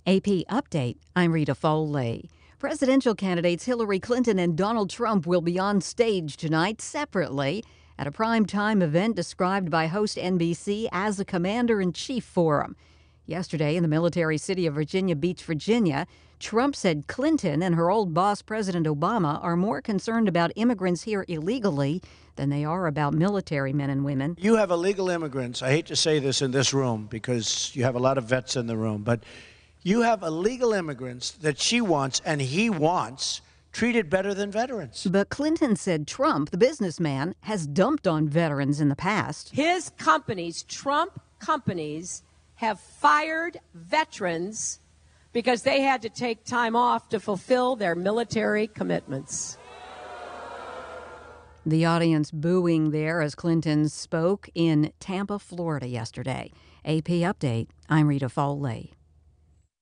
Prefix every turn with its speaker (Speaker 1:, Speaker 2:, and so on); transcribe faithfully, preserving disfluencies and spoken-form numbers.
Speaker 1: A P Update, I'm Rita Foley. Presidential candidates Hillary Clinton and Donald Trump will be on stage tonight separately at a primetime event described by host N B C as a Commander-in-Chief Forum. Yesterday, in the military city of Virginia Beach, Virginia, Trump said Clinton and her old boss, President Obama, are more concerned about immigrants here illegally than they are about military men and women.
Speaker 2: You have illegal immigrants. I hate to say this in this room because you have a lot of vets in the room, but you have illegal immigrants that she wants and he wants treated better than veterans.
Speaker 1: But Clinton said Trump, the businessman, has dumped on veterans in the past.
Speaker 3: His companies, Trump companies, have fired veterans because they had to take time off to fulfill their military commitments.
Speaker 1: The audience booing there as Clinton spoke in Tampa, Florida yesterday. A P Update, I'm Rita Foley.